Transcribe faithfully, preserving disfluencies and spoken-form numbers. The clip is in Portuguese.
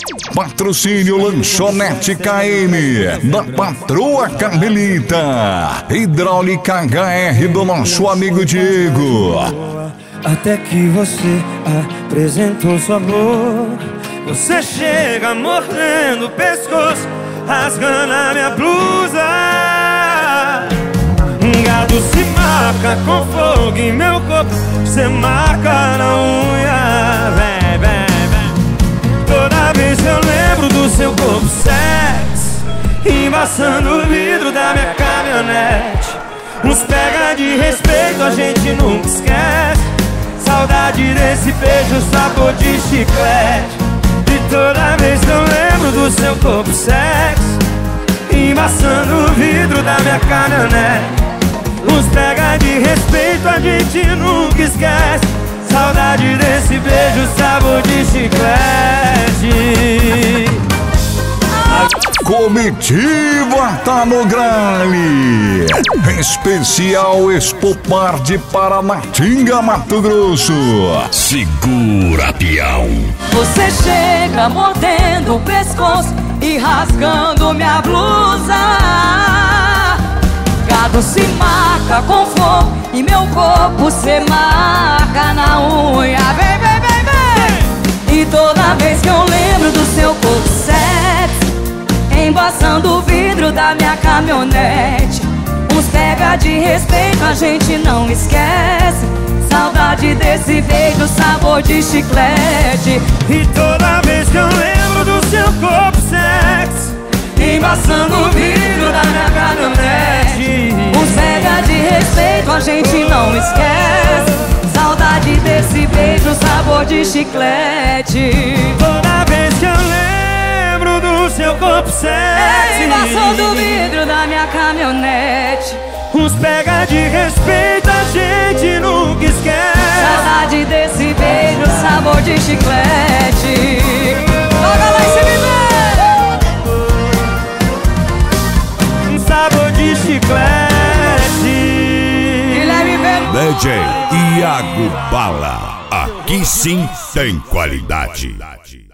Patrocínio Lanchonete K M, da Patroa Carmelita. Hidráulica H R do nosso amigo Diego. Até que você apresentou sua amor. Você chega mordendo o pescoço, rasgando a minha blusa. Um gado se marca com fogo em meu corpo, você marca na unha. Vem, vem, vem. Toda vez que eu lembro do seu corpo sexy, embaçando o vidro da minha caminhonete. Uns pega de respeito, a gente nunca esquece. Saudade desse beijo, sabor de chiclete. E toda vez que eu lembro do seu corpo sexy, embaçando o vidro da minha caminhonete. Uns pega de respeito, a gente nunca esquece. Saudade desse beijo, sabor de chiclete. Comitiva tá no grale. Especial Expopar de Paranatinga, Mato Grosso. Segura, peão. Você chega mordendo o pescoço e rasgando minha blusa. Gado se marca com fogo e meu corpo se marca na unha. Vem, vem, vem, vem. E toda vez que eu lembro do seu corpo sexy, embaçando o vidro da minha caminhonete. Uns pega de respeito, a gente não esquece. Saudade desse beijo, sabor de chiclete. E toda vez que eu lembro do seu corpo sexy, embaçando o vidro da minha caminhonete. Uns pega de respeito, a gente não esquece. Saudade desse beijo, sabor de chiclete. Toda vez que eu lembro do seu corpo sexy, embaçando o vidro da minha caminhonete. Uns pega de respeito, a gente nunca esquece. Saudade desse beijo, sabor de chiclete. Toca lá esse um sabor de chiclete. Guilherme Belo. D J Iago Bala. Aqui sim tem qualidade.